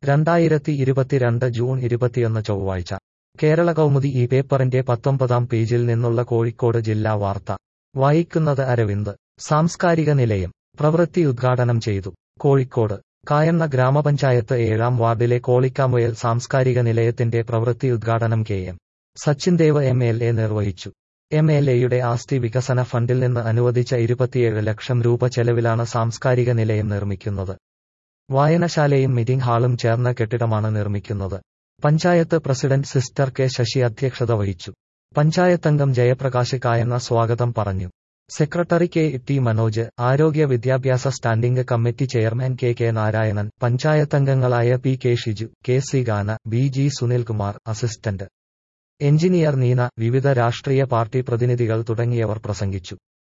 2022 June 21 ചൊവ്വാഴ്ച കേരള കൗമുദി ഈ പേപ്പറിന്റെ 19-ാം പേജിൽ നിന്നുള്ള കോഴിക്കോട് ജില്ലാ വാർത്ത വായിക്കുന്നത് അരവിന്ദ്. സാംസ്കാരിക നിലയം പ്രവൃത്തി ഉദ്ഘാടനം ചെയ്തു. കോഴിക്കോട് കായണ്ണ ഗ്രാമപഞ്ചായത്ത് 7-ാം വാർഡിലെ കോളിക്കാമുയൽ സാംസ്കാരിക നിലയത്തിന്റെ പ്രവൃത്തി ഉദ്ഘാടനം കെ.എം. സച്ചിൻദേവ് എം.എൽ.എ. നിർവഹിച്ചു. എം.എൽ.എയുടെ ആസ്തി വികസന ഫണ്ടിൽ നിന്ന് അനുവദിച്ച 27 ലക്ഷം രൂപ ചെലവിലാണ് സാംസ്കാരിക നിലയം നിർമ്മിക്കുന്നത്. വായനശാലയും മീറ്റിംഗ് ഹാളും ചേർന്ന കെട്ടിടമാണ് നിർമ്മിക്കുന്നത്. Panchayat president sister K. Sasi അധ്യക്ഷത വഹിച്ചു. പഞ്ചായത്തംഗം ജയപ്രകാശ് കായണ്ണ സ്വാഗതം പറഞ്ഞു. Secretary K. ടി. മനോജ്, ആരോഗ്യ വിദ്യാഭ്യാസ standing committee chairman K. K. Narayanan, പഞ്ചായത്തംഗങ്ങളായ P. K. Shiju, K. C. Gana, B. G. Sunilkumar, assistant engineer Neena, വിവിധ രാഷ്ട്രീയ പാർട്ടി പ്രതിനിധികൾ തുടങ്ങിയവർ പ്രസംഗിച്ചു.